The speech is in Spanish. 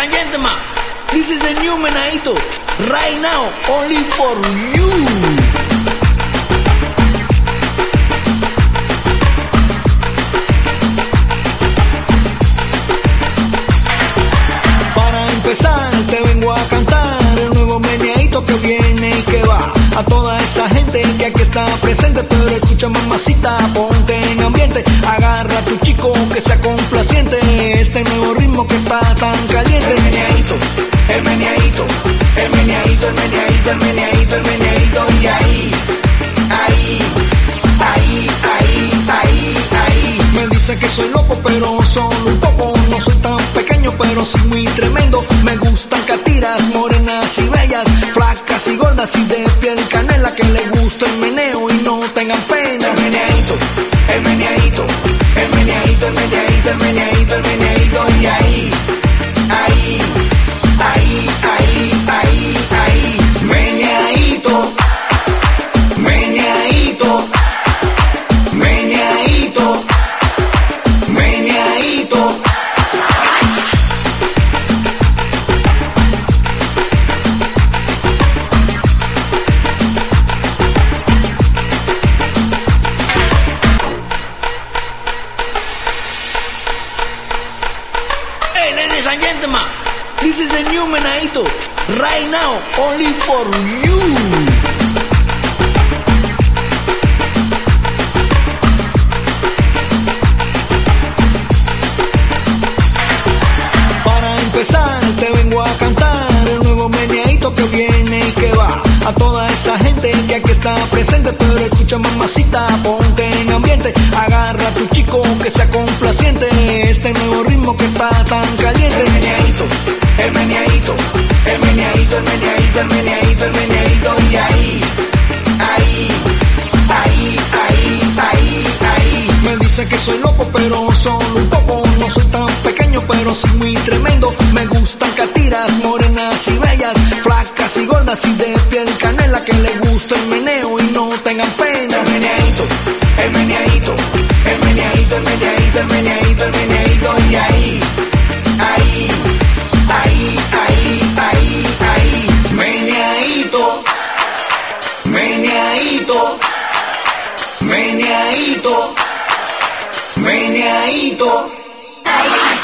and gentlemen, this is a new Meneíto, right now, only for you. Te vengo a cantar el nuevo meneadito que viene y que va a toda esa gente que aquí está presente. Pero escucha, mamacita, ponte en ambiente, agarra a tu chico que sea complaciente. Este nuevo ritmo que está tan caliente. El meneadito, el meneadito, el meneadito, el meneadito, el meneadito, el meneadito. Y ahí, ahí, ahí, ahí, ahí, ahí. Me dicen que soy loco, pero solo un poco. No soy tan pequeño, pero sí muy tremendo. Me gustan catiras, morenas y bellas, flacas y gordas y de piel canela, que le gusta el meneo y no tengan pena. El meneadito, el meneadito, el meneadito, el meneadito, el meneadito, el meneadito. Y ahí, ahí, ahí, ahí, ahí, ahí. Meneadito, meneadito, meneadito, meneadito. Ladies and gentlemen, this is a new Meneíto, right now, only for you. Te vengo a cantar el nuevo meneadito que viene y que va a toda esa gente que aquí está presente. Pero escucha, mamacita, ponte en ambiente, agarra a tu chico que sea complaciente. Este nuevo ritmo que está tan caliente. El meneadito, el meneadito, el meneadito, el meneadito, el meneadito, el meneadito. Y ahí, ahí, ahí, ahí, ahí, ahí. Me dicen que soy loco, pero solo un poco. No soy tan pequeño, pero sí muy tremendo. Me gustan catiras, morenas y bellas, flacas y gordas y de piel canela, que le gusta el meneo y no tengan pena. El meneadito, el meneadito, el meneadito, el meneadito, el meneadito, el meneadito. Y ahí, ahí, ahí, ahí, ahí, ahí. Meneadito, meneadito, meneadito, meneadito. Ay.